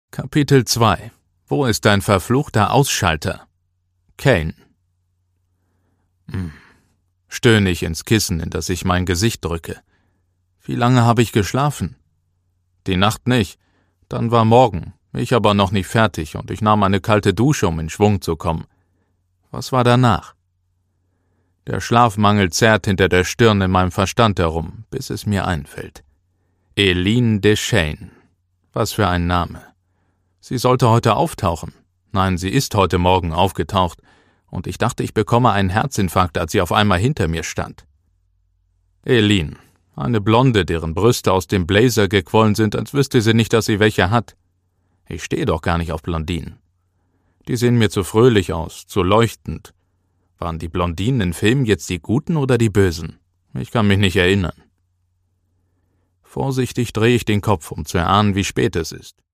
Kapitel 2 Wo ist dein verfluchter Ausschalter? Kane. Stöhne ich ins Kissen, in das ich mein Gesicht drücke. Wie lange habe ich geschlafen? Die Nacht nicht. Dann war Morgen, ich aber noch nicht fertig und ich nahm eine kalte Dusche, um in Schwung zu kommen. Was war danach? Der Schlafmangel zerrt hinter der Stirn in meinem Verstand herum, bis es mir einfällt. Eileen Deschênes. Was für ein Name. Sie sollte heute auftauchen. Nein, sie ist heute Morgen aufgetaucht, und ich dachte, ich bekomme einen Herzinfarkt, als sie auf einmal hinter mir stand. Eileen, eine Blonde, deren Brüste aus dem Blazer gequollen sind, als wüsste sie nicht, dass sie welche hat. Ich stehe doch gar nicht auf Blondinen. Die sehen mir zu fröhlich aus, zu leuchtend. Waren die Blondinen in Filmen jetzt die Guten oder die Bösen? Ich kann mich nicht erinnern. Vorsichtig drehe ich den Kopf, um zu erahnen, wie spät es ist.